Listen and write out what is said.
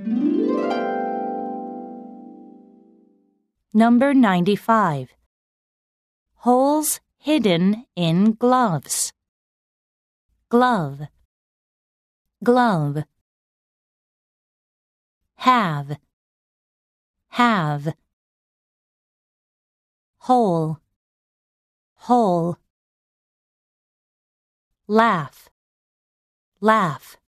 Number 95. Holes hidden in gloves. Glove, glove. Have, hole, hole. Laugh, laugh.